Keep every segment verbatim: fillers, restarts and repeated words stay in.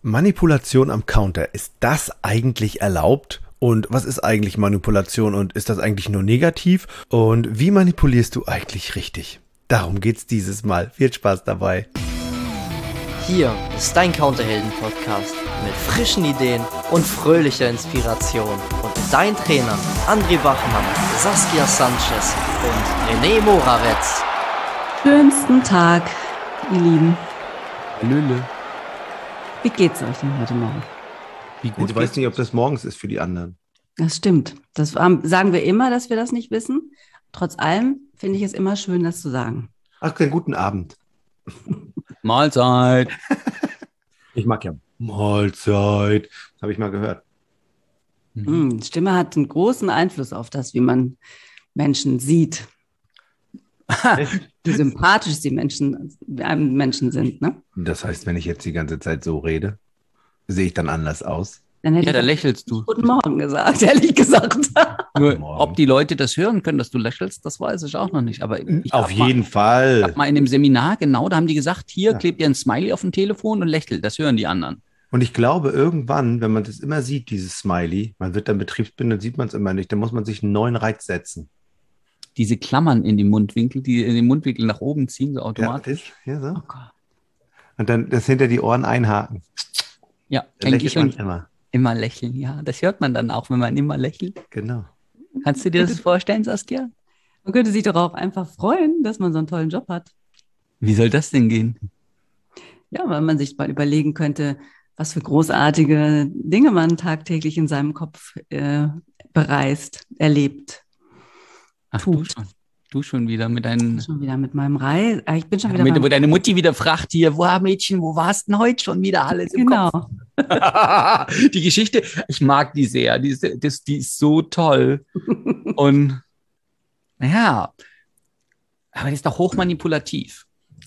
Manipulation am Counter, ist das eigentlich erlaubt? Und was ist eigentlich Manipulation und ist das eigentlich nur negativ? Und wie manipulierst du eigentlich richtig? Darum geht's dieses Mal. Viel Spaß dabei. Hier ist dein Counterhelden-Podcast mit frischen Ideen und fröhlicher Inspiration. Und dein Trainer André Wachmann, Saskia Sanchez und René Moravetz. Schönsten Tag, ihr Lieben. Lülle. Wie geht's euch denn heute Morgen? Wie gut Ich weiß nicht, ob das morgens ist für die anderen. Das stimmt. Das ähm, sagen wir immer, dass wir das nicht wissen. Trotz allem finde ich es immer schön, das zu sagen. Ach, einen guten Abend. Mahlzeit. Ich mag ja Mahlzeit. Das habe ich mal gehört. Mhm. Stimme hat einen großen Einfluss auf das, wie man Menschen sieht. Wie sympathisch die Menschen, einem Menschen sind, ne? Das heißt, wenn ich jetzt die ganze Zeit so rede, sehe ich dann anders aus? Dann hätte Ja, da ich lächelst du. Guten Morgen gesagt, ehrlich gesagt. Nur, Morgen. ob die Leute das hören können, dass du lächelst, das weiß ich auch noch nicht. Aber ich Auf hab mal, jeden Ich Fall. habe mal in dem Seminar, genau, da haben die gesagt, hier Ja. klebt ihr ein Smiley auf dem Telefon und lächelt. Das hören die anderen. Und ich glaube, irgendwann, wenn man das immer sieht, dieses Smiley, man wird dann betriebsblind, sieht man es immer nicht, dann muss man sich einen neuen Reiz setzen. Diese Klammern in die Mundwinkel, die in den Mundwinkel nach oben ziehen, so automatisch. Ja, das, ja, so. Oh Gott. Und dann das hinter die Ohren einhaken. Ja, Dann denke lächelt ich man und immer. immer lächeln. Ja, das hört man dann auch, wenn man immer lächelt. Genau. Kannst du dir das vorstellen, Saskia? Man könnte sich doch auch einfach freuen, dass man so einen tollen Job hat. Wie soll das denn gehen? Ja, weil man sich mal überlegen könnte, was für großartige Dinge man tagtäglich in seinem Kopf äh, bereist, erlebt. Ach, du Tut. schon. Du schon wieder mit deinen... Schon wieder mit meinem Reis. Ich bin schon wieder Mit, wo beim deine Mutti wieder fragt hier, wo Mädchen, wo warst denn heute schon wieder alles im Genau. Kopf? Die Geschichte, ich mag die sehr, die ist, das, die ist so toll. Und naja, aber die ist doch hochmanipulativ.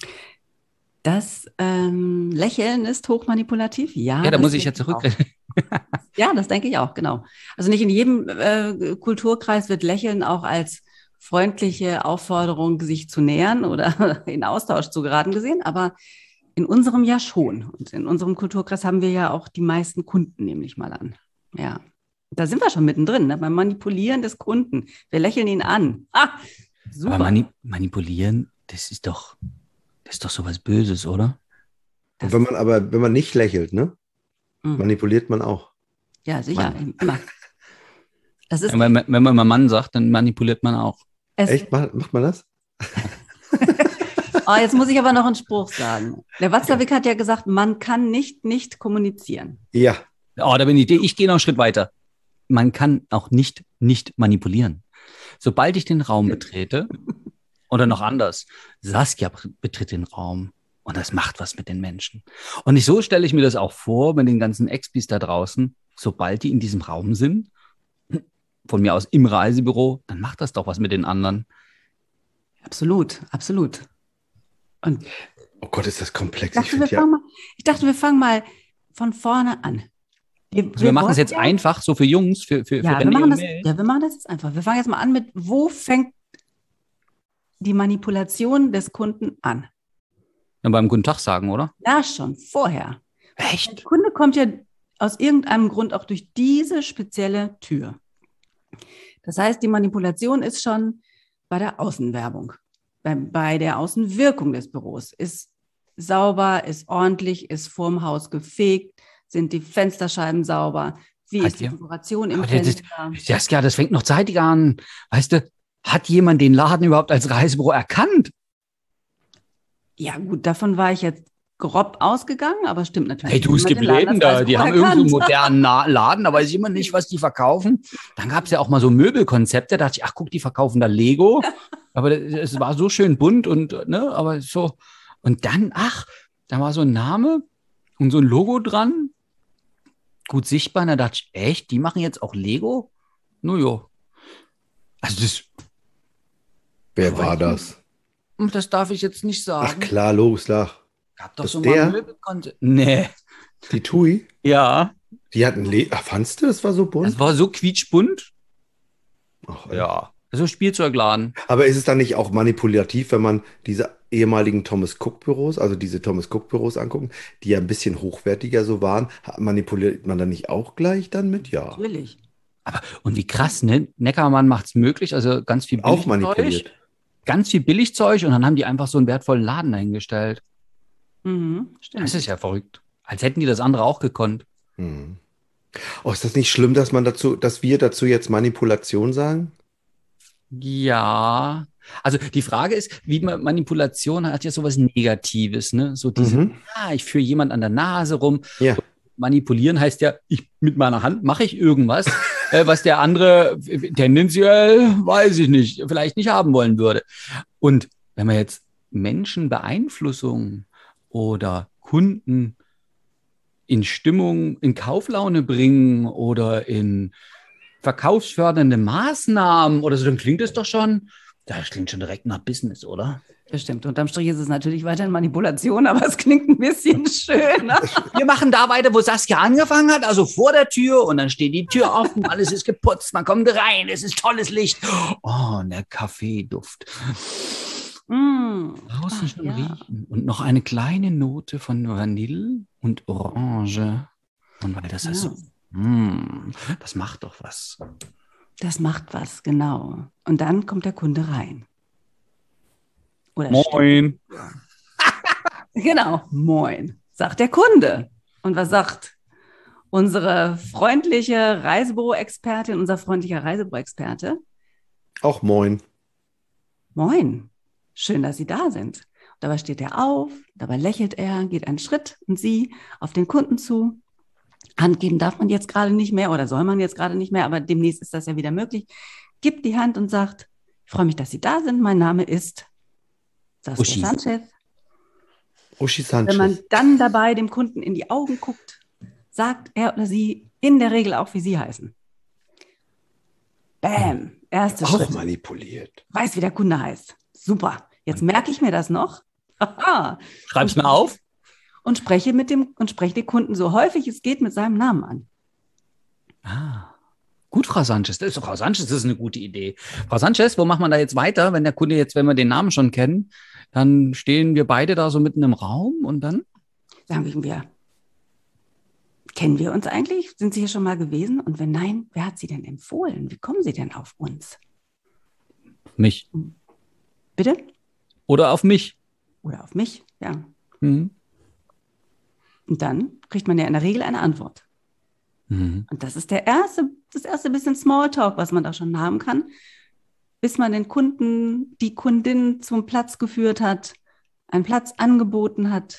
Das ähm, Lächeln ist hochmanipulativ. Ja, Ja, da das muss ich ja denke auch. zurückreden. Ja, das denke ich auch, genau. Also nicht in jedem äh, Kulturkreis wird Lächeln auch als freundliche Aufforderung, sich zu nähern oder in Austausch zu geraten gesehen, aber in unserem ja schon. Und in unserem Kulturkreis haben wir ja auch die meisten Kunden, nehme ich mal an. Ja, da sind wir schon mittendrin, ne? Beim Manipulieren des Kunden. Wir lächeln ihn an. Ah, super. Aber mani manipulieren, das ist doch, das ist doch sowas Böses, oder? Und wenn man aber, wenn man nicht lächelt, ne, Mhm. manipuliert man auch. Ja, sicher, immer. Das ist, Ja, wenn, man- wenn man mal Mann sagt, dann manipuliert man auch. es, Echt? Macht, macht man das? Oh, jetzt muss ich aber noch einen Spruch sagen. Der Watzlawick hat ja gesagt, man kann nicht nicht kommunizieren. Ja. Oh, da bin ich, ich gehe noch einen Schritt weiter. Man kann auch nicht, nicht manipulieren. Sobald ich den Raum betrete, oder noch anders, Saskia betritt den Raum und das macht was mit den Menschen. Und ich, so stelle ich mir das auch vor, mit den ganzen Expis da draußen, sobald die in diesem Raum sind, von mir aus im Reisebüro, dann macht das doch was mit den anderen. Absolut, absolut. Und Oh Gott, ist das ich komplex. Ich dachte, wir finde ja, fangen mal, ich dachte, wir fangen mal von vorne an. Wir, Also wir machen es wollen jetzt ja, einfach, so für Jungs, für, für, Ja, für wir René machen und das, Mel. ja, wir machen das jetzt einfach. Wir fangen jetzt mal an mit, wo fängt die Manipulation des Kunden an? Dann beim Guten Tag sagen, oder? Ja, schon vorher. Der Echt? Kunde kommt ja aus irgendeinem Grund auch durch diese spezielle Tür. Das heißt, die Manipulation ist schon bei der Außenwerbung, bei, bei der Außenwirkung des Büros. Ist sauber, ist ordentlich, ist vorm Haus gefegt, sind die Fensterscheiben sauber, wie Hat ist die ja- Dekoration im Aber das, Fenster? das, Saskia, das fängt noch zeitig an. Weißt du, hat jemand den Laden überhaupt als Reisebüro erkannt? Ja gut, davon war ich jetzt grob ausgegangen, aber stimmt natürlich. Hey, du, es Niemand gibt den Laden Läden, als da, die Reisebüro haben irgendeinen erkannt. modernen Na- Laden, da weiß ich immer nicht, was die verkaufen. Dann gab es ja auch mal so Möbelkonzepte, da dachte ich, ach guck, die verkaufen da Lego. Aber das- es war so schön bunt und, ne, aber so. Und dann, ach, da war so ein Name und so ein Logo dran. Gut sichtbar, und da dachte ich, echt, die machen jetzt auch Lego? No, jo. Also das, wer war das? das darf ich jetzt nicht sagen. Ach klar, los, lach. Gab doch das so der? mal Möbelkonzept. Nee. Die Tui, Ja, die hatten Le Ach, fandst du, das war so bunt? das war so quietschbunt. Ach, Ja. Also Spielzeugladen. Aber ist es dann nicht auch manipulativ, wenn man diese ehemaligen Thomas Cook-Büros, also diese Thomas Cook-Büros angucken, die ja ein bisschen hochwertiger so waren, ha- manipuliert man dann nicht auch gleich dann mit? Ja, Natürlich. Aber, und wie krass, ne? Neckermann macht es möglich, also ganz viel auch Billigzeug, manipuliert. ganz viel Billigzeug und dann haben die einfach so einen wertvollen Laden dahingestellt. Mhm, stimmt. Das ist ja verrückt. Als hätten die das andere auch gekonnt. Hm. Oh, ist das nicht schlimm, dass man dazu, dass wir dazu jetzt Manipulation sagen? Ja, also die Frage ist, wie man Manipulation hat ja sowas Negatives, ne? So diese, Mhm. ja, ich führe jemand an der Nase rum. Ja. Manipulieren heißt ja, ich mit meiner Hand mache ich irgendwas, äh, was der andere tendenziell, weiß ich nicht, vielleicht nicht haben wollen würde. Und wenn man jetzt Menschenbeeinflussung oder Kunden in Stimmung, in Kauflaune bringen oder in verkaufsfördernde Maßnahmen oder so, dann klingt es doch schon, das klingt schon direkt nach Business, oder? Das stimmt. Unterm Strich ist es natürlich weiterhin Manipulation, aber es klingt ein bisschen schöner. Wir machen da weiter, wo Saskia angefangen hat, also vor der Tür und dann steht die Tür offen, alles ist geputzt, man kommt rein, es ist tolles Licht. Oh, und der Kaffeeduft. Mm. Draußen Ach, schon ja. riechen und noch eine kleine Note von Vanille und Orange. Und weil das Ja. ist so, mm, das macht doch was. Das macht was, genau. Und dann kommt der Kunde rein. Oder Moin. Genau, moin, sagt der Kunde. Und was sagt unsere freundliche Reisebüro-Expertin, unser freundlicher Reisebüro-Experte? Auch moin. Moin, schön, dass Sie da sind. Dabei steht er auf, dabei lächelt er, geht einen Schritt und Sie auf den Kunden zu. Hand geben darf man jetzt gerade nicht mehr oder soll man jetzt gerade nicht mehr, aber demnächst ist das ja wieder möglich. Gibt die Hand und sagt, ich freue mich, dass Sie da sind. Mein Name ist Saskia Uschi. Sanchez. Uschi Wenn man Sanchez. dann dabei dem Kunden in die Augen guckt, sagt er oder sie in der Regel auch, wie sie heißen. Bam, erste Auch Schritt. manipuliert. Weiß, wie der Kunde heißt. Super. Jetzt merke ich mir das noch. Haha. Schreib's mir auf. Und spreche mit dem und spreche den Kunden so häufig es geht mit seinem Namen an. Ah. Gut, Frau Sanchez. Das ist, Frau Sanchez, das ist eine gute Idee. Frau Sanchez, wo macht man da jetzt weiter, wenn der Kunde jetzt, wenn wir den Namen schon kennen, dann stehen wir beide da so mitten im Raum und dann? Sagen wir, kennen wir uns eigentlich? Sind Sie hier schon mal gewesen? Und wenn nein, wer hat Sie denn empfohlen? Wie kommen Sie denn auf uns? Mich. Bitte? Oder auf mich. Oder auf mich? Ja. Mhm. Und dann kriegt man ja in der Regel eine Antwort. Mhm. Und das ist der erste, das erste bisschen Smalltalk, was man da schon haben kann, bis man den Kunden, die Kundin zum Platz geführt hat, einen Platz angeboten hat.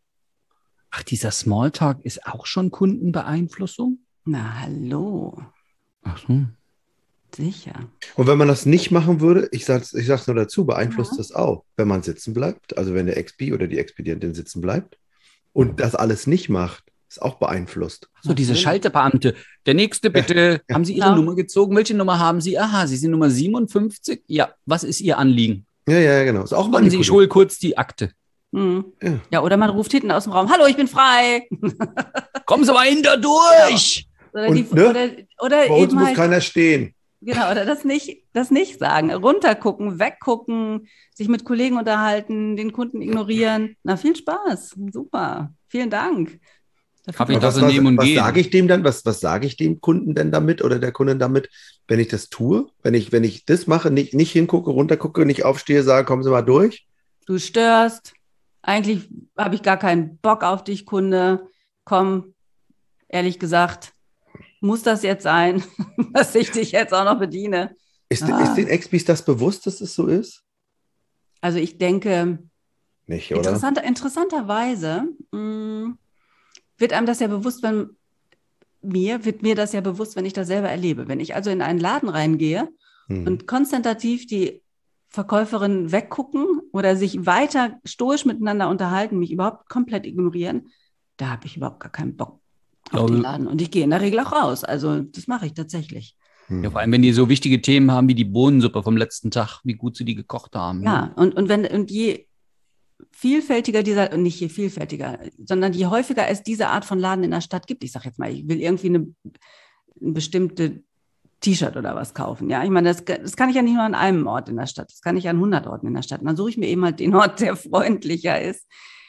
Ach, dieser Smalltalk ist auch schon Kundenbeeinflussung? Na, hallo, Ach so. sicher. Und wenn man das nicht machen würde, ich sag's, ich sag's nur dazu, beeinflusst Ja. das auch, wenn man sitzen bleibt, also wenn der Expi oder die Expedientin sitzen bleibt und das alles nicht macht, ist auch beeinflusst. So, diese Natürlich. Schalterbeamte. Der nächste bitte. Ja. Haben Sie Ihre Ja. Nummer gezogen? Welche Nummer haben Sie? Aha, Sie sind Nummer siebenundfünfzig. Ja, was ist Ihr Anliegen? Ja, ja, genau. Ist auch Warten Sie, ich manipuliert. hole kurz die Akte. Hm. Ja. Ja, oder man ruft hinten aus dem Raum, hallo, ich bin frei. Kommen Sie mal hinter durch! Oder, Und, die, ne? oder, oder Bei uns eben muss halt, keiner stehen. genau, oder das nicht, das nicht sagen. Runtergucken, weggucken, sich mit Kollegen unterhalten, den Kunden ignorieren. Na, viel Spaß. Super. Vielen Dank. Dafür Hab ich Aber das was so was, nehmen und was gehen? sage ich dem dann? Was, was sage ich dem Kunden denn damit oder der Kundin damit, wenn ich das tue? Wenn ich, wenn ich das mache, nicht, nicht hingucke, runtergucke, nicht aufstehe, sage, kommen Sie mal durch? Du störst. Eigentlich habe ich gar keinen Bock auf dich, Kunde. Komm, ehrlich gesagt, muss das jetzt sein, dass ich dich jetzt auch noch bediene? Ist, Ah. ist den Expis das bewusst, dass es so ist? Also ich denke, Nicht, oder? interessanter, interessanterweise mh, wird einem das ja bewusst, wenn mir, wird mir das ja bewusst, wenn ich das selber erlebe. Wenn ich also in einen Laden reingehe Hm. und konzentrativ die Verkäuferinnen weggucken oder sich weiter stoisch miteinander unterhalten, mich überhaupt komplett ignorieren, da habe ich überhaupt gar keinen Bock auf Glaube- den Laden. Und ich gehe in der Regel auch raus. Also das mache ich tatsächlich. Hm. Ja, vor allem, wenn die so wichtige Themen haben wie die Bohnensuppe vom letzten Tag, wie gut sie die gekocht haben. Ja, und, und wenn und je vielfältiger dieser, nicht je vielfältiger, sondern je häufiger es diese Art von Laden in der Stadt gibt, ich sage jetzt mal, ich will irgendwie eine, eine bestimmte T-Shirt oder was kaufen. Ja, ich meine, das, das kann ich ja nicht nur an einem Ort in der Stadt, das kann ich an hundert Orten in der Stadt. Und dann suche ich mir eben halt den Ort, der freundlicher ist.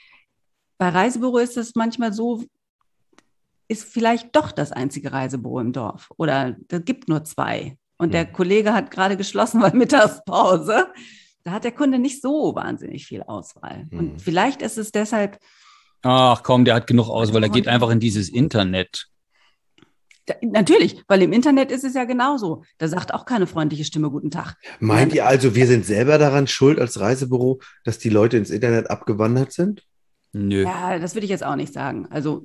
Bei Reisebüro ist das manchmal so, ist vielleicht doch das einzige Reisebüro im Dorf oder es gibt nur zwei. Und der Kollege hat gerade geschlossen, weil Mittagspause. Da hat der Kunde nicht so wahnsinnig viel Auswahl. Mhm. Und vielleicht ist es deshalb... Ach komm, der hat genug Auswahl. Der geht einfach in dieses Internet. Da, natürlich, weil im Internet ist es ja genauso. Da sagt auch keine freundliche Stimme Guten Tag. Meint ihr also, wir sind selber daran schuld als Reisebüro, dass die Leute ins Internet abgewandert sind? Nö. Ja, das würde ich jetzt auch nicht sagen. Also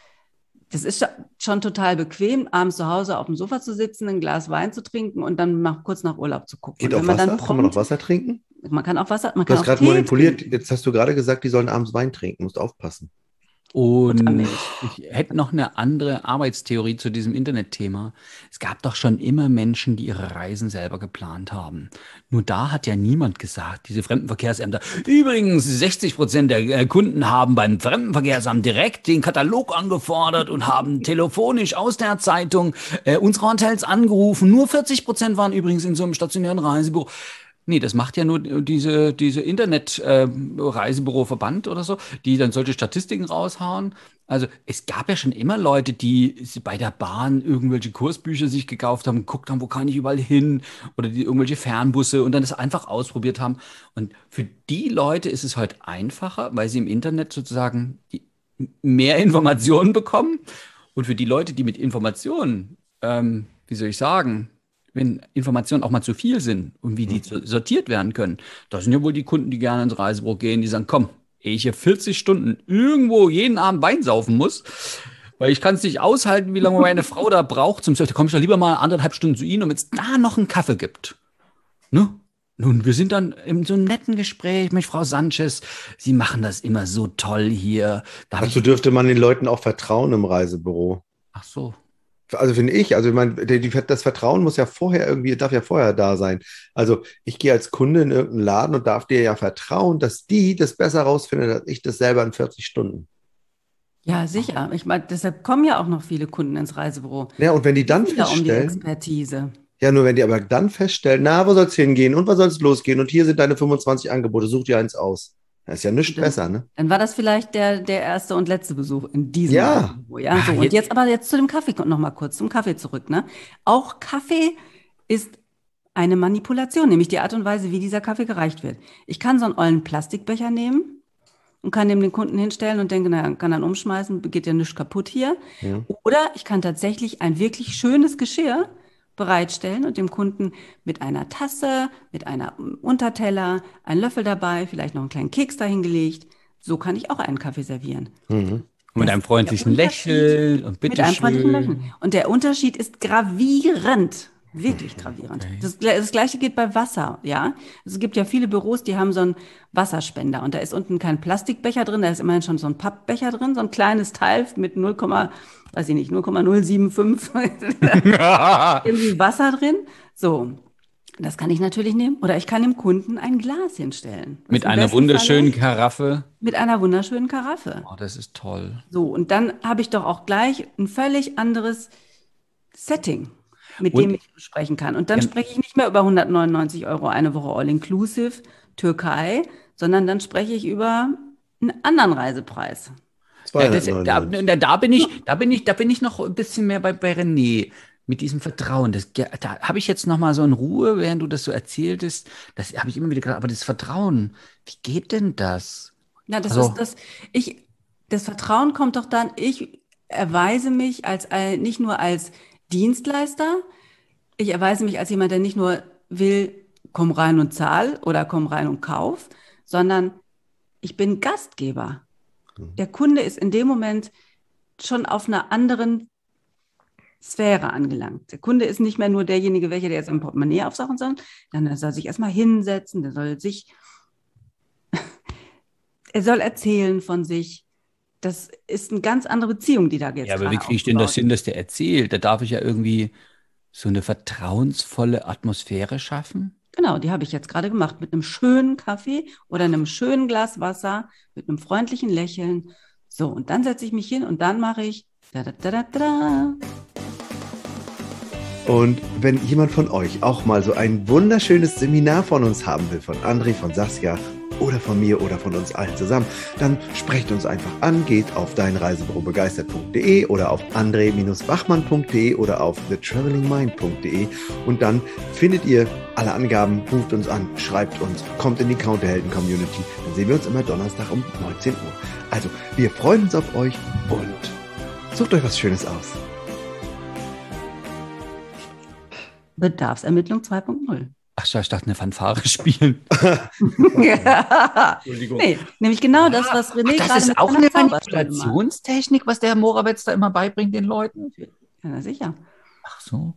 das ist schon total bequem, abends zu Hause auf dem Sofa zu sitzen, ein Glas Wein zu trinken und dann nach, kurz nach Urlaub zu gucken. Geht auch Wasser? Prompt, kann man auch Wasser trinken? Man kann auch Wasser, man du kann hast gerade manipuliert. Trinken. Jetzt hast du gerade gesagt, die sollen abends Wein trinken. Musst aufpassen. Und ich hätte noch eine andere Arbeitstheorie zu diesem Internetthema. Es gab doch schon immer Menschen, die ihre Reisen selber geplant haben. Nur da hat ja niemand gesagt, diese Fremdenverkehrsämter, übrigens sechzig Prozent der Kunden haben beim Fremdenverkehrsamt direkt den Katalog angefordert und haben telefonisch aus der Zeitung äh, unsere Hotels angerufen. Nur vierzig Prozent waren übrigens in so einem stationären Reisebüro. Nee, das macht ja nur diese, diese Internet-Reisebüro-Verband äh, oder so, die dann solche Statistiken raushauen. Also es gab ja schon immer Leute, die bei der Bahn irgendwelche Kursbücher sich gekauft haben, geguckt haben, wo kann ich überall hin, oder die irgendwelche Fernbusse und dann das einfach ausprobiert haben. Und für die Leute ist es heute einfacher, weil sie im Internet sozusagen die mehr Informationen bekommen. Und für die Leute, die mit Informationen, ähm, wie soll ich sagen, wenn Informationen auch mal zu viel sind und wie die sortiert werden können, das sind ja wohl die Kunden, die gerne ins Reisebüro gehen, die sagen, komm, ehe ich hier vierzig Stunden irgendwo jeden Abend Wein saufen muss, weil ich kann es nicht aushalten, wie lange meine Frau da braucht zum Surfen, da komme ich doch lieber mal anderthalb Stunden zu Ihnen, damit es da noch einen Kaffee gibt. Ne? Nun, wir sind dann in so einem netten Gespräch mit Frau Sanchez. Sie machen das immer so toll hier. Da Dazu dürfte man den Leuten auch vertrauen im Reisebüro. Ach so. Also finde ich, also ich meine, das Vertrauen muss ja vorher irgendwie, darf ja vorher da sein. Also ich gehe als Kunde in irgendeinen Laden und darf dir ja vertrauen, dass die das besser rausfinden, als ich das selber in vierzig Stunden. Ja, sicher. Ich meine, deshalb kommen ja auch noch viele Kunden ins Reisebüro. Ja, und wenn die dann feststellen, um die feststellen, Expertise. Ja, nur wenn die aber dann feststellen, na, wo soll es hingehen und was soll es losgehen und hier sind deine fünfundzwanzig Angebote, such dir eins aus. Das ist ja nichts Dann- besser, ne? Dann war das vielleicht der, der erste und letzte Besuch in diesem Ja. Reisebüro. Ja, so. Ah, Und jetzt- jetzt aber jetzt zu dem Kaffee noch mal kurz, zum Kaffee zurück. Ne? Auch Kaffee ist eine Manipulation, nämlich die Art und Weise, wie dieser Kaffee gereicht wird. Ich kann so einen ollen Plastikbecher nehmen und kann dem den Kunden hinstellen und denke, na, kann dann umschmeißen, geht ja nichts kaputt hier. Ja. Oder ich kann tatsächlich ein wirklich schönes Geschirr bereitstellen und dem Kunden mit einer Tasse, mit einer Unterteller, einen Löffel dabei, vielleicht noch einen kleinen Keks dahingelegt. So kann ich auch einen Kaffee servieren. Mhm. Und mit Das einem ist freundlichen der Unterschied. Lächeln und Mit einem freundlichen bitteschön. Lächeln. Und der Unterschied ist gravierend. Wirklich gravierend. Okay. Das, Gle- das Gleiche geht bei Wasser, ja. Es gibt ja viele Büros, die haben so einen Wasserspender und da ist unten kein Plastikbecher drin, da ist immerhin schon so ein Pappbecher drin, so ein kleines Teil mit null, weiß ich nicht, null Komma null sieben fünf irgendwie Wasser drin. So, das kann ich natürlich nehmen. Oder ich kann dem Kunden ein Glas hinstellen. Was Mit im einer besten wunderschönen Falle- Karaffe. Mit einer wunderschönen Karaffe. Oh, das ist toll. So, und dann habe ich doch auch gleich ein völlig anderes Setting, mit Und- dem ich sprechen kann. Und dann Ja. spreche ich nicht mehr über hundertneunundneunzig Euro eine Woche All-Inclusive Türkei, sondern dann spreche ich über einen anderen Reisepreis. Ja, das, da, zweihundertneunundneunzig. da, da bin ich, da bin ich, da bin ich noch ein bisschen mehr bei, bei René mit diesem Vertrauen. Das, ja, da habe ich jetzt noch mal so in Ruhe, während du das so erzähltest. Das habe ich immer wieder gedacht. Aber das Vertrauen, wie geht denn das? Ja, das Also- ist das, ich, das Vertrauen kommt doch dann, ich erweise mich als, äh, nicht nur als Dienstleister, ich erweise mich als jemand, der nicht nur will, komm rein und zahl oder komm rein und kauf, sondern ich bin Gastgeber. Der Kunde ist in dem Moment schon auf einer anderen Sphäre angelangt. Der Kunde ist nicht mehr nur derjenige, welcher der jetzt im Portemonnaie aufsachen soll, sondern er soll sich erstmal hinsetzen, der soll sich, er soll erzählen von sich. Das ist eine ganz andere Beziehung, die da jetzt Ja, aber wie gerade kriege ich denn das aufgebaut hin, dass der erzählt? Da darf ich ja irgendwie so eine vertrauensvolle Atmosphäre schaffen. Genau, die habe ich jetzt gerade gemacht mit einem schönen Kaffee oder einem schönen Glas Wasser, mit einem freundlichen Lächeln. So, und dann setze ich mich hin und dann mache ich da, da, da, da, da. Und wenn jemand von euch auch mal so ein wunderschönes Seminar von uns haben will, von André, von Saskia oder von mir oder von uns allen zusammen, dann sprecht uns einfach an, geht auf deinreisebürobegeistert punkt de oder auf andre wachmann punkt de oder auf the traveling mind punkt de und dann findet ihr alle Angaben, ruft uns an, schreibt uns, kommt in die Counterhelden-Community. Dann sehen wir uns immer Donnerstag um neunzehn Uhr. Also, wir freuen uns auf euch und sucht euch was Schönes aus. Bedarfsermittlung zwei Punkt null. Ach, ich dachte, eine Fanfare spielen. Ja. Entschuldigung. Nee, nämlich genau das, was René Ach, das gerade ist mit auch seiner eine Zauberstunde Manipulationstechnik, was der Herr Morawetz da immer beibringt den Leuten? macht. Ja, na sicher. Ach so.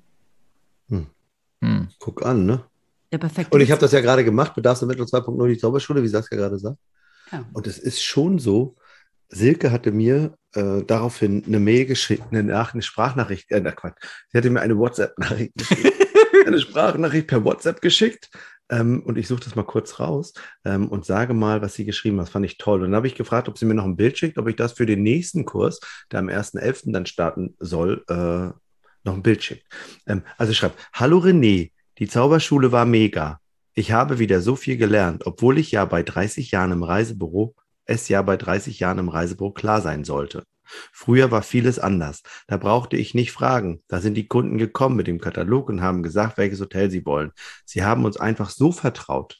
Hm. Hm. Guck an, ne? Der perfekte Und ich habe das ja gerade gemacht, Bedarfsermittlung zwei Punkt null, die Zauberschule, wie Saskia gerade sagt. Ja. Und es ist schon so, Silke hatte mir äh, daraufhin eine Mail geschickt, eine, Nach eine Sprachnachricht, äh, na Quatsch, sie hatte mir eine WhatsApp-Nachricht geschickt, eine Sprachnachricht per WhatsApp geschickt ähm, und ich suche das mal kurz raus ähm, und sage mal, was sie geschrieben hat. Das fand ich toll. Und dann habe ich gefragt, ob sie mir noch ein Bild schickt, ob ich das für den nächsten Kurs, der am ersten elften dann starten soll, äh, noch ein Bild schickt. Ähm, also schreibt, hallo René, die Zauberschule war mega. Ich habe wieder so viel gelernt, obwohl ich ja bei dreißig Jahren im Reisebüro es ja bei dreißig Jahren im Reisebüro klar sein sollte. Früher war vieles anders. Da brauchte ich nicht fragen. Da sind die Kunden gekommen mit dem Katalog und haben gesagt, welches Hotel sie wollen. Sie haben uns einfach so vertraut.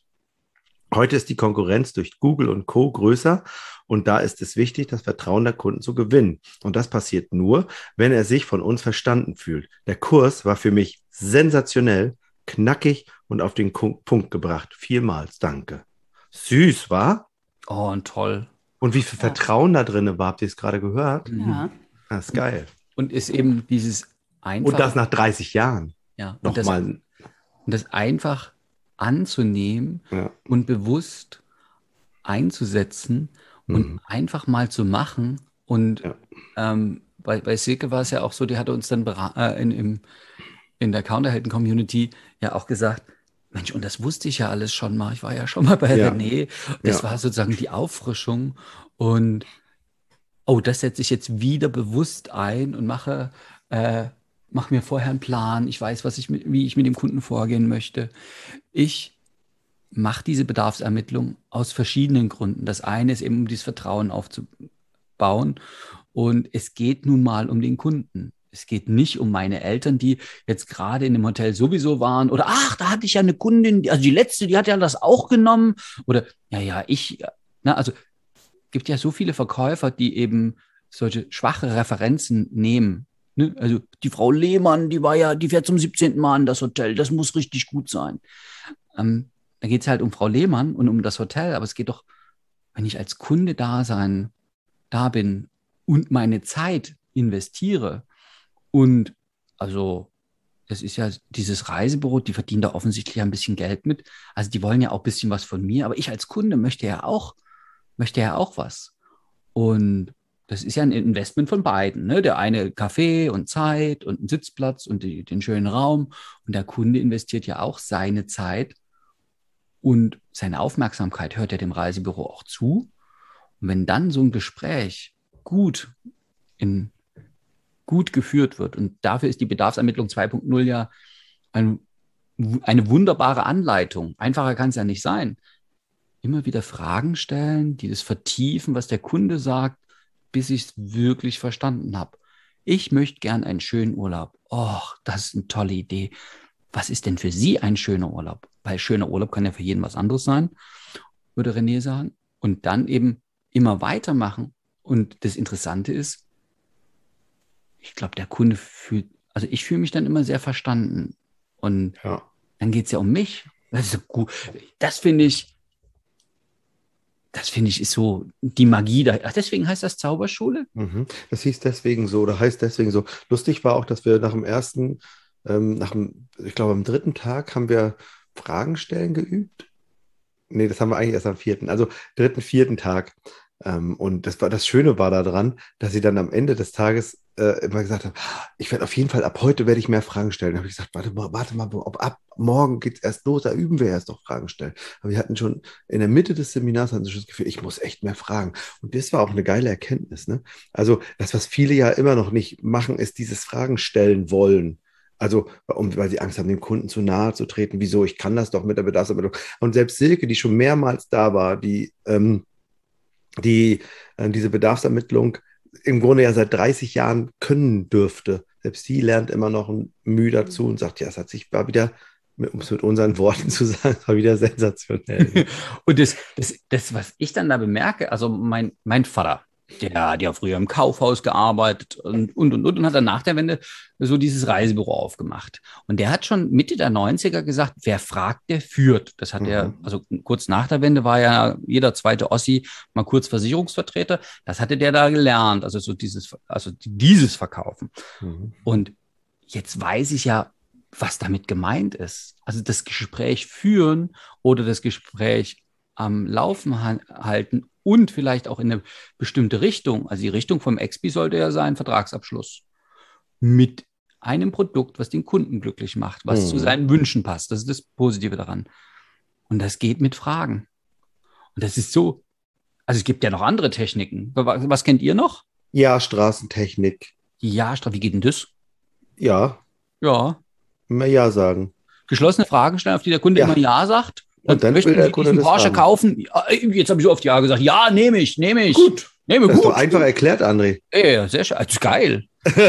Heute ist die Konkurrenz durch Google und Co. größer und da ist es wichtig, das Vertrauen der Kunden zu gewinnen. Und das passiert nur, wenn er sich von uns verstanden fühlt. Der Kurs war für mich sensationell, knackig und auf den Punkt gebracht. Vielmals danke. Süß, wa? Oh, und toll. Und wie viel Ja. Vertrauen da drin war, habt ihr es gerade gehört? Ja. Das ist geil. Und ist eben dieses einfach. Und das nach dreißig Jahren. ja, und das, Nochmal. und das einfach anzunehmen Ja. und bewusst einzusetzen und Mhm. einfach mal zu machen. Und Ja. ähm, bei, bei Silke war es ja auch so, die hatte uns dann bera- äh, in, im, in der Counterhelden-Community ja auch gesagt, Mensch, und das wusste ich ja alles schon mal. Ich war ja schon mal bei Ja. René. Das Ja. war sozusagen die Auffrischung. Und oh, das setze ich jetzt wieder bewusst ein und mache, äh, mache mir vorher einen Plan. Ich weiß, was ich mit, wie ich mit dem Kunden vorgehen möchte. Ich mache diese Bedarfsermittlung aus verschiedenen Gründen. Das eine ist eben, um dieses Vertrauen aufzubauen. Und es geht nun mal um den Kunden. Es geht nicht um meine Eltern, die jetzt gerade in dem Hotel sowieso waren. Oder, ach, da hatte ich ja eine Kundin, die- also die letzte, die hat ja das auch genommen. Oder, ja, ja, ich, na, also gibt ja so viele Verkäufer, die eben solche schwache Referenzen nehmen. Ne? Also die Frau Lehmann, die war ja, die fährt zum siebzehnten Mal in das Hotel, das muss richtig gut sein. Ähm, da geht es halt um Frau Lehmann und um das Hotel, aber es geht doch, wenn ich als Kunde da sein, da bin und meine Zeit investiere und also das ist ja dieses Reisebüro, die verdienen da offensichtlich ein bisschen Geld mit. Also die wollen ja auch ein bisschen was von mir, aber ich als Kunde möchte ja auch, möchte ja auch was. Und das ist ja ein Investment von beiden. Ne? Der eine Kaffee und Zeit und einen Sitzplatz und die, den schönen Raum. Und der Kunde investiert ja auch seine Zeit und seine Aufmerksamkeit, hört ja dem Reisebüro auch zu. Und wenn dann so ein Gespräch gut in gut geführt wird. Und dafür ist die Bedarfsermittlung zwei Punkt null ja ein, eine wunderbare Anleitung. Einfacher kann es ja nicht sein. Immer wieder Fragen stellen, die das vertiefen, was der Kunde sagt, bis ich es wirklich verstanden habe. Ich möchte gern einen schönen Urlaub. Oh, das ist eine tolle Idee. Was ist denn für Sie ein schöner Urlaub? Weil schöner Urlaub kann ja für jeden was anderes sein, würde René sagen. Und dann eben immer weitermachen. Und das Interessante ist, ich glaube, der Kunde fühlt, also ich fühle mich dann immer sehr verstanden. Und Ja. dann geht es ja um mich. Das ist so gut. Das finde ich, das finde ich ist so die Magie da. Ach, deswegen heißt das Zauberschule? Mhm. Das hieß deswegen so oder heißt deswegen so. Lustig war auch, dass wir nach dem ersten, ähm, nach dem, ich glaube am dritten Tag haben wir Fragen stellen geübt. Nee, das haben wir eigentlich erst am vierten, also dritten, vierten Tag. Ähm, und das war das Schöne war daran, dass sie dann am Ende des Tages äh, immer gesagt haben, ich werde auf jeden Fall, ab heute werde ich mehr Fragen stellen. Da habe ich gesagt, warte mal, warte mal, ob ab morgen geht es erst los, da üben wir erst noch Fragen stellen. Aber wir hatten schon in der Mitte des Seminars hatten sie schon das Gefühl, ich muss echt mehr fragen. Und das war auch eine geile Erkenntnis. Ne? Also das, was viele ja immer noch nicht machen, ist dieses Fragen stellen wollen. Also, um, weil sie Angst haben, dem Kunden zu nahe zu treten. Wieso? Ich kann das doch mit der Bedarfsermittlung. Und selbst Silke, die schon mehrmals da war, die, ähm, die äh, diese Bedarfsermittlung im Grunde ja seit dreißig Jahren können dürfte. Selbst sie lernt immer noch ein Mühe dazu und sagt, ja, es hat sich war wieder, um es mit unseren Worten zu sagen, war wieder sensationell. Und das, das, das, was ich dann da bemerke, also mein, mein Vater, der hat ja früher im Kaufhaus gearbeitet und, und, und, und, und hat dann nach der Wende so dieses Reisebüro aufgemacht. Und der hat schon Mitte der neunziger gesagt, wer fragt, der führt. Das hat mhm. er, also kurz nach der Wende war ja jeder zweite Ossi mal kurz Versicherungsvertreter. Das hatte der da gelernt, also so dieses, also dieses Verkaufen. Mhm. Und jetzt weiß ich ja, was damit gemeint ist. Also das Gespräch führen oder das Gespräch am Laufen halten und vielleicht auch in eine bestimmte Richtung. Also die Richtung vom Expi sollte ja sein, Vertragsabschluss mit einem Produkt, was den Kunden glücklich macht, was mhm. zu seinen Wünschen passt. Das ist das Positive daran. Und das geht mit Fragen. Und das ist so, also es gibt ja noch andere Techniken. Was, was kennt ihr noch? Ja, Straßentechnik. Ja, wie geht denn das? Ja. Ja. Immer Ja sagen. Geschlossene Fragen stellen, auf die der Kunde ja. immer Ja sagt. Und dann möchten will der Kunde diesen Porsche haben. kaufen. Ja, jetzt habe ich so oft Ja gesagt. Ja, nehme ich, nehme ich. Gut. Nehme das gut. ist doch einfach erklärt, André. Ja, sehr schön. Das ist geil.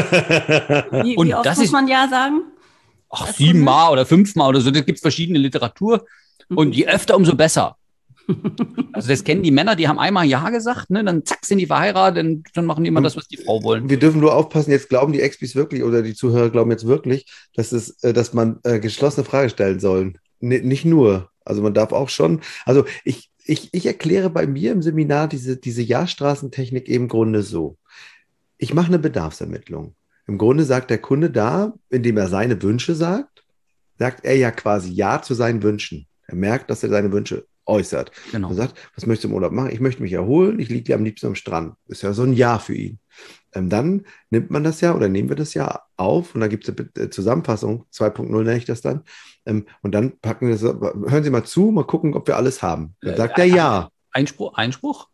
Wie, und wie oft das muss ist, man Ja sagen? Ach, siebenmal oder fünfmal oder so. Da gibt es verschiedene Literatur. Und je öfter, umso besser. Also das kennen die Männer, die haben einmal Ja gesagt, ne? Dann zack, sind die verheiratet, und dann machen die immer das, was die Frau wollen. Wir dürfen nur aufpassen, jetzt glauben die Expis wirklich oder die Zuhörer glauben jetzt wirklich, dass, es, dass man äh, geschlossene Fragen stellen soll. N- nicht nur. Also man darf auch schon, also ich, ich, ich erkläre bei mir im Seminar diese, diese Ja-Straßentechnik im Grunde so. Ich mache eine Bedarfsermittlung. Im Grunde sagt der Kunde da, indem er seine Wünsche sagt, sagt er ja quasi Ja zu seinen Wünschen. Er merkt, dass er seine Wünsche äußert. Genau. Er sagt, was möchtest du im Urlaub machen? Ich möchte mich erholen, ich liege ja am liebsten am Strand. Ist ja so ein Ja für ihn. Ähm, dann nimmt man das ja oder nehmen wir das ja auf und dann gibt es eine Zusammenfassung, zwei Punkt null nenne ich das dann. Ähm, und dann packen wir das, hören Sie mal zu, mal gucken, ob wir alles haben. Dann sagt er Ja. Einspruch, Einspruch.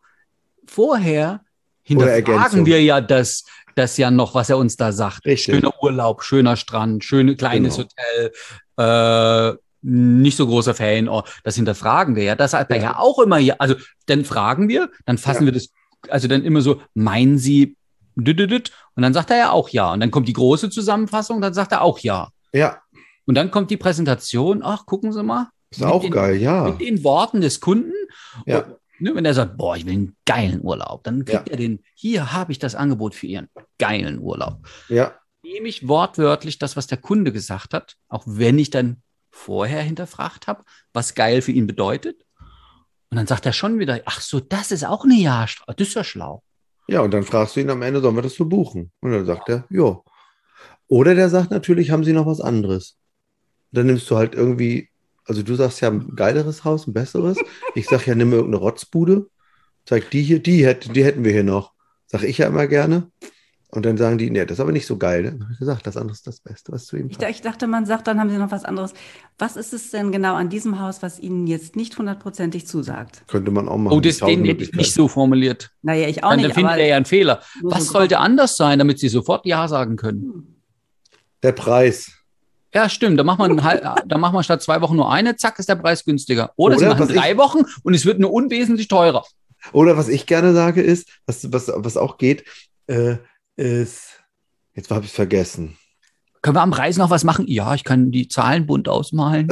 Vorher hinterfragen wir ja das, das ja noch, was er uns da sagt. Richtig. Schöner Urlaub, schöner Strand, schönes kleines Genau. Hotel, äh, nicht so großer Ferienort. Das hinterfragen wir ja. Das hat er ja. ja auch immer ja. Also dann fragen wir, dann fassen ja. wir das, also dann immer so, meinen Sie, und dann sagt er ja auch Ja. Und dann kommt die große Zusammenfassung, dann sagt er auch Ja. Ja. Und dann kommt die Präsentation, ach, gucken Sie mal. Ist auch den, geil, ja. Mit den Worten des Kunden. Ja. Und, ne, wenn er sagt, boah, ich will einen geilen Urlaub, dann kriegt Ja. er den, hier habe ich das Angebot für Ihren geilen Urlaub. Ja. Nehme ich wortwörtlich das, was der Kunde gesagt hat, auch wenn ich dann vorher hinterfragt habe, was geil für ihn bedeutet. Und dann sagt er schon wieder, ach so, das ist auch eine Ja-Straße. Das ist ja schlau. Ja, und dann fragst du ihn am Ende, sollen wir das so buchen? Und dann sagt er, ja. Oder der sagt natürlich, haben Sie noch was anderes? Dann nimmst du halt irgendwie, also du sagst ja ein geileres Haus, ein besseres. Ich sag ja, nimm irgendeine Rotzbude. Zeig die hier, die, hätt, die hätten wir hier noch. Sag ich ja immer gerne. Und dann sagen die, nee, das ist aber nicht so geil. Dann habe ich gesagt, das andere ist das Beste, was zu ihm Ich, passt. ich dachte, man sagt, dann haben Sie noch was anderes. Was ist es denn genau an diesem Haus, was Ihnen jetzt nicht hundertprozentig zusagt? Könnte man auch machen. Oh, das den hätte ich nicht so formuliert. Naja, ich auch Dann, nicht. dann findet aber er ja einen Fehler. nur Was so sollte anders sein, damit Sie sofort Ja sagen können? Der Preis. Ja, stimmt. Da macht man, halt, da macht man statt zwei Wochen nur eine, zack, ist der Preis günstiger. Oder, Oder Sie machen was drei ich- Wochen und es wird nur unwesentlich teurer. Oder was ich gerne sage ist, was, was, was auch geht, äh, ist, jetzt habe ich es vergessen. Können wir am Preis noch was machen? Ja, ich kann die Zahlen bunt ausmalen.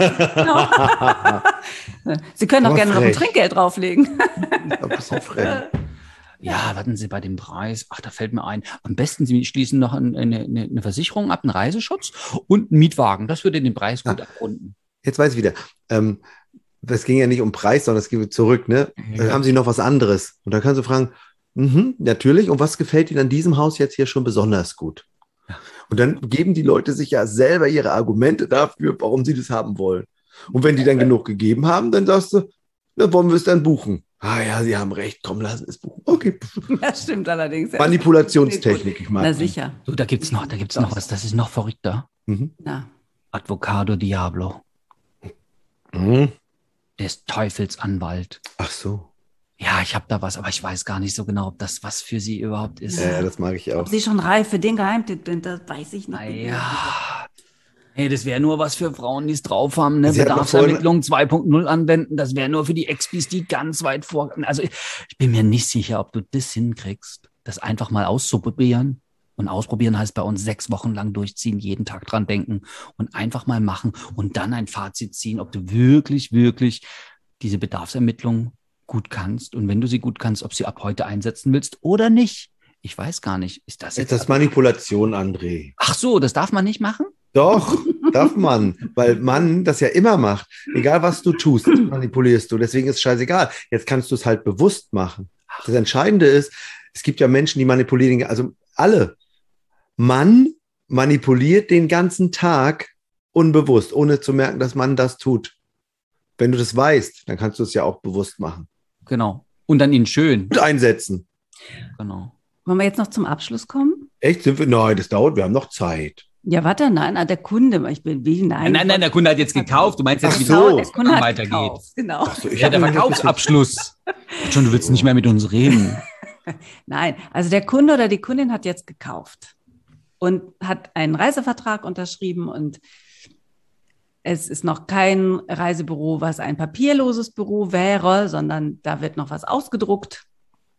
Sie können auch Aber gerne noch ein frech. Trinkgeld drauflegen. Ein bisschen frech. Ja, warten Sie bei dem Preis. Ach, da fällt mir ein. Am besten Sie schließen noch eine, eine, eine Versicherung ab, einen Reiseschutz und einen Mietwagen. Das würde den Preis gut abrunden. Jetzt weiß ich wieder. Ähm, es ging ja nicht um Preis, sondern es ging zurück. Ne? Ja. Äh, haben Sie noch was anderes? Und dann kannst du fragen, mhm, natürlich. Und was gefällt Ihnen an diesem Haus jetzt hier schon besonders gut? Und dann geben die Leute sich ja selber ihre Argumente dafür, warum sie das haben wollen. Und wenn die dann genug gegeben haben, dann sagst du, na, wollen wir es dann buchen? Ah ja, Sie haben recht, komm, lassen wir es buchen. Okay. Das stimmt allerdings. Ja. Manipulationstechnik, ich mag Na die. sicher. So, da gibt's noch, da gibt's noch was. Das ist noch verrückter. Mhm. Na. Avocado Diablo. Mhm. Der ist Teufelsanwalt. Ach so. Ja, ich habe da was, aber ich weiß gar nicht so genau, ob das was für Sie überhaupt ist. Ja, ja, das mag ich auch. Ob Sie schon reif für den Geheimtipp sind, das weiß ich nicht. Ah, ja. Hey, das wäre nur was für Frauen, die es drauf haben, ne? Sie hat noch Bedarfsermittlung zwei Punkt null anwenden, das wäre nur für die Expis, die ganz weit vor... Also ich, ich bin mir nicht sicher, ob du das hinkriegst, das einfach mal auszuprobieren. Und ausprobieren heißt bei uns sechs Wochen lang durchziehen, jeden Tag dran denken und einfach mal machen und dann ein Fazit ziehen, ob du wirklich, wirklich diese Bedarfsermittlung gut kannst und wenn du sie gut kannst, ob sie ab heute einsetzen willst oder nicht. Ich weiß gar nicht. Ist das jetzt... Ist das Manipulation, André? Ach so, das darf man nicht machen? Doch, darf man, weil man das ja immer macht. Egal, was du tust, manipulierst du. Deswegen ist es scheißegal. Jetzt kannst du es halt bewusst machen. Das Entscheidende ist, es gibt ja Menschen, die manipulieren, also alle. Man manipuliert den ganzen Tag unbewusst, ohne zu merken, dass man das tut. Wenn du das weißt, dann kannst du es ja auch bewusst machen. Genau. Und dann ihn schön. Und einsetzen. Genau. Wollen wir jetzt noch zum Abschluss kommen? Echt? Sind wir? Nein, das dauert, wir haben noch Zeit. Ja, warte, nein, ah, der Kunde, ich bin wie, nein. Nein, nein, der Kunde hat jetzt gekauft. Du meinst jetzt, Ach wie so. Der Kunde hat weitergeht. gekauft, genau. Ach so, ich Ja, der hab- Verkaufsabschluss. Schon, du willst nicht mehr mit uns reden. Nein, also der Kunde oder die Kundin hat jetzt gekauft und hat einen Reisevertrag unterschrieben und es ist noch kein Reisebüro, was ein papierloses Büro wäre, sondern da wird noch was ausgedruckt.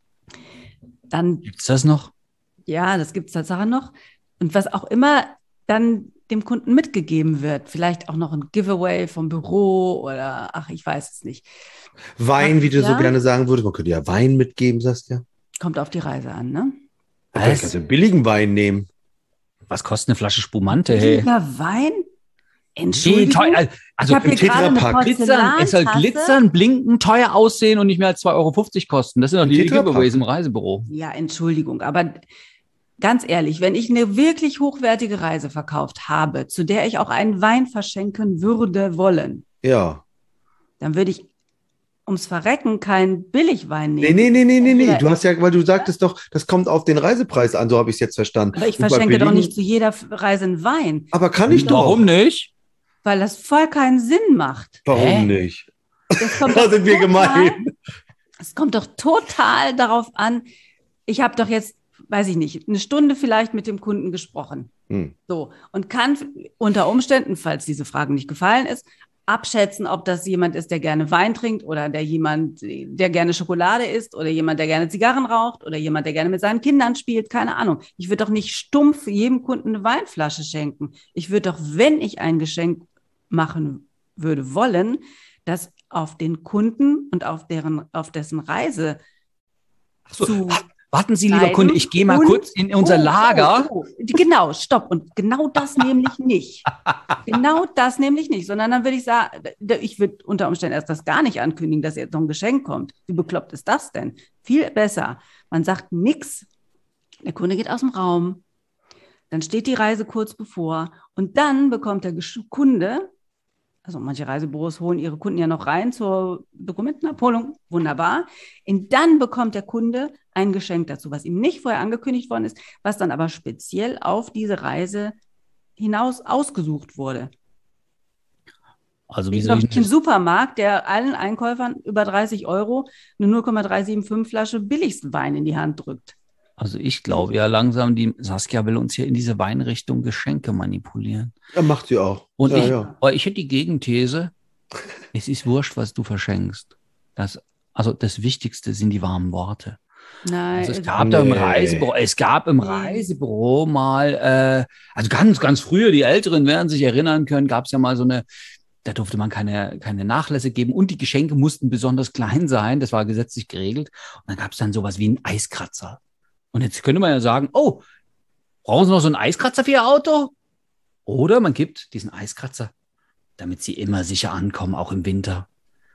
Dann, Gibt's das noch? ja, das gibt es Tatsache noch. Und was auch immer dann dem Kunden mitgegeben wird, vielleicht auch noch ein Giveaway vom Büro oder, ach, ich weiß es nicht. Wein, wie du so Ja. gerne sagen würdest. Man könnte ja Wein mitgeben, sagst du ja. Kommt auf die Reise an, ne? Vielleicht kannst du einen billigen Wein nehmen. Was kostet eine Flasche Spumante, hey? Lieber Wein? Nee, Entschuldigung. teuer. Also Ich habe hier im gerade eine Tetrapack. glitzern, es soll Porzellantasse. glitzern, blinken, teuer aussehen und nicht mehr als zwei Euro fünfzig kosten. Das sind doch Im die Tetrapack. Giveaways im Reisebüro. Ja, Entschuldigung, aber ganz ehrlich, wenn ich eine wirklich hochwertige Reise verkauft habe, zu der ich auch einen Wein verschenken würde wollen, Ja. dann würde ich ums Verrecken keinen Billigwein Nee, nehmen. nee, nee, nee, nee, nee. Entweder- Du hast ja, weil du sagtest doch, das kommt auf den Reisepreis an, so habe ich es jetzt verstanden. Aber ich Und bei verschenke doch billigen- nicht zu jeder Reise einen Wein, Aber kann ich doch. Warum nicht? weil das voll keinen Sinn macht. Warum Hä? nicht? Das kommt Da doch sind wir total- gemein. Es kommt doch total darauf an, ich habe doch jetzt, weiß ich nicht, eine Stunde vielleicht mit dem Kunden gesprochen. Hm. So, und kann unter Umständen, falls diese Frage nicht gefallen ist, abschätzen, ob das jemand ist, der gerne Wein trinkt oder der jemand, der gerne Schokolade isst oder jemand, der gerne Zigarren raucht oder jemand, der gerne mit seinen Kindern spielt, keine Ahnung. Ich würde doch nicht stumpf jedem Kunden eine Weinflasche schenken. Ich würde doch, wenn ich ein Geschenk machen würde wollen, das auf den Kunden und auf deren, auf dessen Reise So, zu warten Sie, lieber leiden Kunde, ich gehe mal und- kurz in unser Oh, Lager. Oh, oh. Genau, stopp. Und genau das nämlich nicht. Genau das nämlich nicht. Sondern dann würde ich sagen, ich würde unter Umständen erst das gar nicht ankündigen, dass jetzt noch ein Geschenk kommt. Wie bekloppt ist das denn? Viel besser. Man sagt nichts. Der Kunde geht aus dem Raum. Dann steht die Reise kurz bevor. Und dann bekommt der Gesch- Kunde, also manche Reisebüros holen ihre Kunden ja noch rein zur Dokumentenabholung. Wunderbar. Und dann bekommt der Kunde ein Geschenk dazu, was ihm nicht vorher angekündigt worden ist, was dann aber speziell auf diese Reise hinaus ausgesucht wurde. Also wie Wie soll ich im das? Supermarkt, der allen Einkäufern über dreißig Euro eine null Komma drei sieben fünf Flasche billigsten Wein in die Hand drückt. Also ich glaube ja langsam, die Saskia will uns hier in diese Weinrichtung Geschenke manipulieren. Ja, macht sie auch. Und ja, ich, ja. aber ich hätte die Gegenthese, es ist wurscht, was du verschenkst. Das, also das Wichtigste sind die warmen Worte. Nein, Also es es- gab da im Nee. Reisebüro, es gab im Nee. Reisebüro mal, äh, also ganz, ganz früher, die Älteren werden sich erinnern können, gab es ja mal so eine, da durfte man keine, keine Nachlässe geben und die Geschenke mussten besonders klein sein, das war gesetzlich geregelt. Und dann gab es dann sowas wie einen Eiskratzer. Und jetzt könnte man ja sagen, oh, brauchen Sie noch so einen Eiskratzer für Ihr Auto? Oder man gibt diesen Eiskratzer, damit Sie immer sicher ankommen, auch im Winter.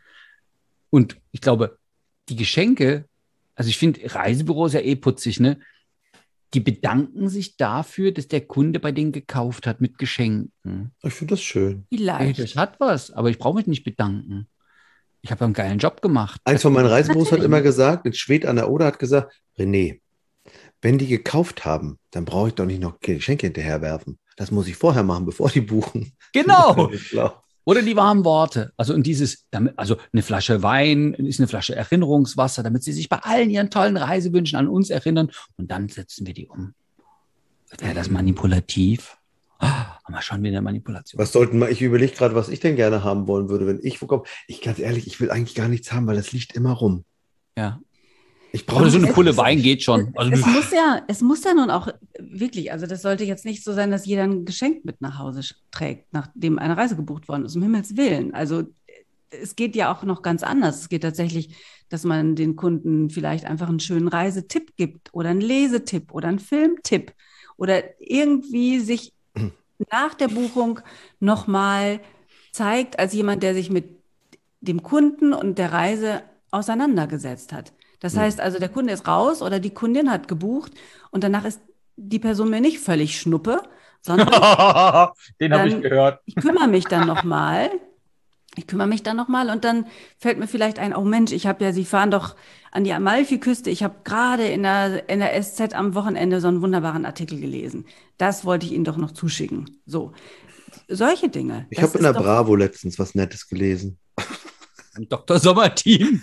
Und ich glaube, die Geschenke, also ich finde Reisebüros ja eh putzig, ne? Die bedanken sich dafür, dass der Kunde bei denen gekauft hat mit Geschenken. Ich finde das schön. Hey, vielleicht. das hat was, aber ich brauche mich nicht bedanken. Ich habe einen geilen Job gemacht. Eins von meinen Reisebüros hat Natürlich. immer gesagt, in Schwedt an der Oder hat gesagt, René, wenn die gekauft haben, dann brauche ich doch nicht noch Geschenke hinterherwerfen. Das muss ich vorher machen, bevor die buchen. Genau. Schlau. Oder die warmen Worte. Also und dieses, damit, also eine Flasche Wein ist eine Flasche Erinnerungswasser, damit sie sich bei allen ihren tollen Reisewünschen an uns erinnern. Und dann setzen wir die um. Wäre das manipulativ? Ah, haben wir schon wieder eine Manipulation. Was sollten wir, ich überlege gerade, was ich denn gerne haben wollen würde, wenn ich wo komme. Ich ganz ehrlich, ich will eigentlich gar nichts haben, weil das liegt immer rum. Ja. Ich brauche Aber so eine es- Pulle Wein geht schon. Also, Es muss ja, es muss ja nun auch wirklich, also das sollte jetzt nicht so sein, dass jeder ein Geschenk mit nach Hause sch- trägt, nachdem eine Reise gebucht worden ist, um Himmels Willen. Also es geht ja auch noch ganz anders. Es geht tatsächlich, dass man den Kunden vielleicht einfach einen schönen Reisetipp gibt oder einen Lesetipp oder einen Filmtipp oder irgendwie sich nach der Buchung nochmal zeigt als jemand, der sich mit dem Kunden und der Reise auseinandergesetzt hat. Das heißt also, der Kunde ist raus oder die Kundin hat gebucht und danach ist die Person mir nicht völlig schnuppe, sondern den habe ich Dann- gehört. ich kümmere mich dann nochmal. Ich kümmere mich dann nochmal und dann fällt mir vielleicht ein, oh Mensch, ich habe ja, Sie fahren doch an die Amalfiküste. Ich habe gerade in der, in der S Z am Wochenende so einen wunderbaren Artikel gelesen. Das wollte ich Ihnen doch noch zuschicken. So, solche Dinge. Ich Das habe in ist der doch- Bravo letztens was Nettes gelesen. Ein Doktor Sommer-Team.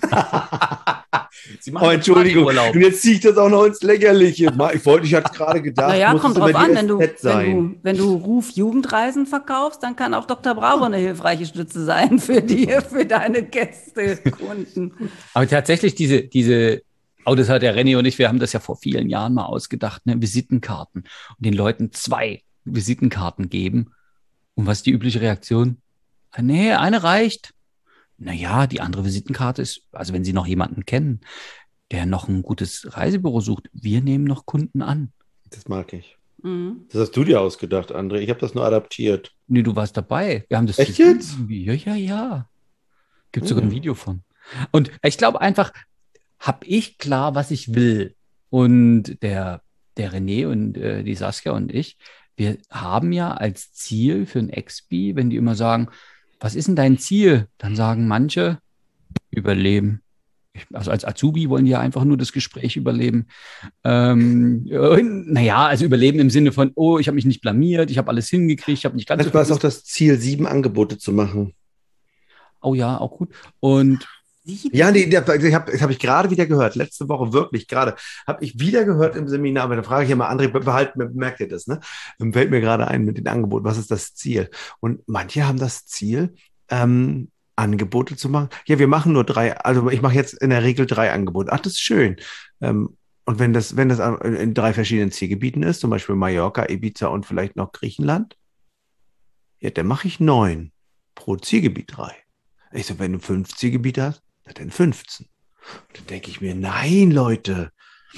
Sie machen Oh, Entschuldigung. Partyurlaub. Und jetzt ziehe ich das auch noch ins Lächerliche. Ma- Ich wollte, ich hatte gerade gedacht, Naja, muss kommt es drauf immer die an, wenn du, S Z sein. wenn, du, wenn du Ruf Jugendreisen verkaufst, dann kann auch Doktor Bravo eine hilfreiche Stütze sein für die, für deine Gäste, Kunden. Aber tatsächlich diese, diese, oh, das hat der René und ich, wir haben das ja vor vielen Jahren mal ausgedacht, ne, Visitenkarten und den Leuten zwei Visitenkarten geben. Und was ist die übliche Reaktion? Ah, nee, eine reicht. Naja, die andere Visitenkarte ist, also wenn Sie noch jemanden kennen, der noch ein gutes Reisebüro sucht, wir nehmen noch Kunden an. Das mag ich. Mhm. Das hast du dir ausgedacht, André. Ich habe das nur adaptiert. Nee, du warst dabei. Wir haben das Echt zusammen jetzt? irgendwie- Ja, ja, ja. Gibt sogar ein Hm. Video von. Und ich glaube einfach, habe ich klar, was ich will. Und der, der René und äh, die Saskia und ich, wir haben ja als Ziel für ein Expi, wenn die immer sagen, was ist denn dein Ziel? Dann sagen manche, überleben. Ich, also als Azubi wollen die ja einfach nur das Gespräch überleben. Ähm, naja, also überleben im Sinne von, oh, ich habe mich nicht blamiert, ich habe alles hingekriegt, ich habe nicht ganz so Manchmal ist viel- auch das Ziel, sieben Angebote zu machen. Oh ja, auch gut. Und Sie- Ja, nee, das habe hab ich gerade wieder gehört. Letzte Woche wirklich gerade. Habe ich wieder gehört im Seminar. Aber da frage ich ja mal, André, behalt, merkt ihr das, ne? Fällt mir gerade ein mit den Angeboten. Was ist das Ziel? Und manche haben das Ziel, ähm, Angebote zu machen. Ja, wir machen nur drei. Also ich mache jetzt in der Regel drei Angebote. Ach, das ist schön. Ähm, und wenn das, wenn das in drei verschiedenen Zielgebieten ist, zum Beispiel Mallorca, Ibiza und vielleicht noch Griechenland, ja, dann mache ich neun pro Zielgebiet drei. Ich so, wenn du fünf Zielgebiete hast, na dann fünfzehn. Und dann denke ich mir, nein, Leute,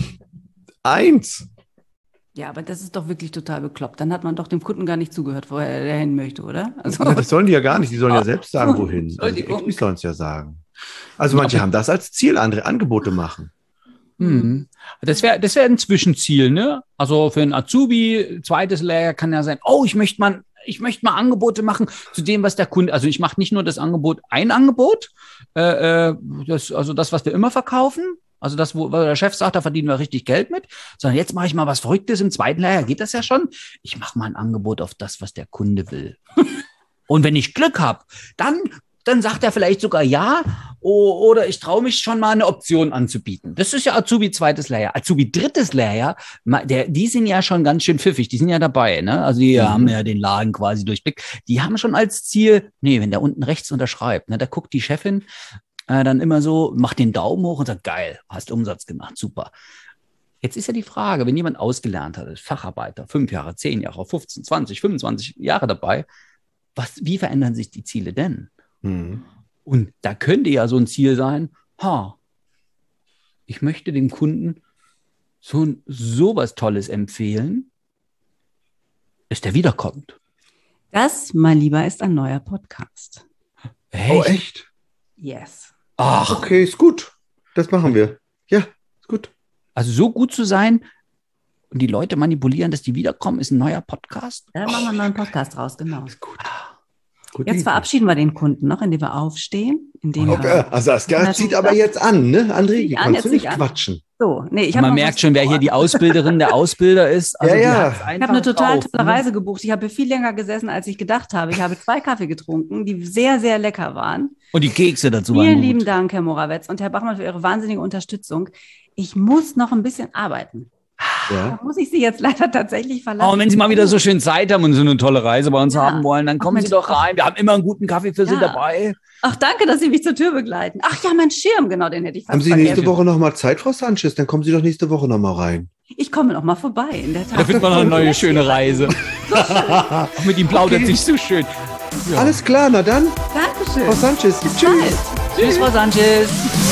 eins. Ja, aber das ist doch wirklich total bekloppt. Dann hat man doch dem Kunden gar nicht zugehört, wo er der hin möchte, oder? Also, Na, das sollen die ja gar nicht, die sollen ja selbst sagen, wohin. Also die Entschuldigung. Experten sollen es ja sagen. Also manche haben das als Ziel, andere Angebote machen. hm, das wäre das wär ein Zwischenziel, ne? Also für einen Azubi, zweites Lehrjahr kann ja sein, oh, ich möchte mal, ich möchte mal Angebote machen zu dem, was der Kunde, also ich mache nicht nur das Angebot, ein Angebot, äh, äh, das, also das, was wir immer verkaufen, also das, wo, wo der Chef sagt, da verdienen wir richtig Geld mit, sondern jetzt mache ich mal was Verrücktes im zweiten Lehrjahr, geht das ja schon. Ich mache mal ein Angebot auf das, was der Kunde will. Und wenn ich Glück habe, dann, dann sagt er vielleicht sogar ja, o- oder ich traue mich schon mal eine Option anzubieten. Das ist ja Azubi zweites Lehrjahr. Azubi drittes Lehrjahr, ma- der, die sind ja schon ganz schön pfiffig, die sind ja dabei, ne? Also die Mhm. haben ja den Laden quasi durchblickt. Die haben schon als Ziel, nee, wenn der unten rechts unterschreibt, ne, da guckt die Chefin äh, dann immer so, macht den Daumen hoch und sagt, geil, hast Umsatz gemacht, super. Jetzt ist ja die Frage, wenn jemand ausgelernt hat, ist Facharbeiter, fünf Jahre, zehn Jahre, fünfzehn, zwanzig, fünfundzwanzig Jahre dabei, was, wie verändern sich die Ziele denn? Mhm. Und da könnte ja so ein Ziel sein, ha, ich möchte dem Kunden so sowas Tolles empfehlen, dass der wiederkommt. das, mein Lieber, ist ein neuer Podcast. Oh, echt? Yes. Ach, Okay, ist gut. Das machen wir. Ja, ist gut. also so gut zu sein und die Leute manipulieren, dass die wiederkommen, ist ein neuer Podcast. Da machen wir einen neuen Podcast raus, genau. Ist gut. Gut Jetzt verabschieden wir den Kunden noch, indem wir aufstehen, indem Okay, wir also das Na, zieht du aber sagst- jetzt an, ne? André, Zieht wie an, kannst jetzt du nicht zieht an. quatschen? so. Nee, ich hab Man noch merkt was schon, wer hier vor. die Ausbilderin, der Ausbilder ist. Also Ja, die ja. hat's Ich einfach habe eine total drauf, tolle ne? Reise gebucht. Ich habe viel länger gesessen, als ich gedacht habe. Ich habe zwei Kaffee getrunken, die sehr, sehr lecker waren. Und die Kekse dazu waren Vielen gut. lieben Dank, Herr Morawetz und Herr Bachmann, für Ihre wahnsinnige Unterstützung. Ich muss noch ein bisschen arbeiten. Ja. Da muss ich Sie jetzt leider tatsächlich verlassen. Oh, wenn Sie mal wieder so schön Zeit haben und so eine tolle Reise bei uns Ja. haben wollen, dann kommen Ach, Sie Mensch. doch rein. Wir haben immer einen guten Kaffee für Sie Ja. dabei. Ach, danke, dass Sie mich zur Tür begleiten. Ach ja, mein Schirm, genau, den hätte ich fast Haben Sie vergessen. nächste Woche nochmal Zeit, Frau Sanchez? Dann kommen Sie doch nächste Woche nochmal rein. Ich komme noch mal vorbei, in der Tat. Da findet man noch eine neue schöne Reise. Mit ihm plaudert Okay. sich so schön. Ja. Alles klar, na dann, Dankeschön. Frau Sanchez. Bis Tschüss. bald. Tschüss, Frau Sanchez.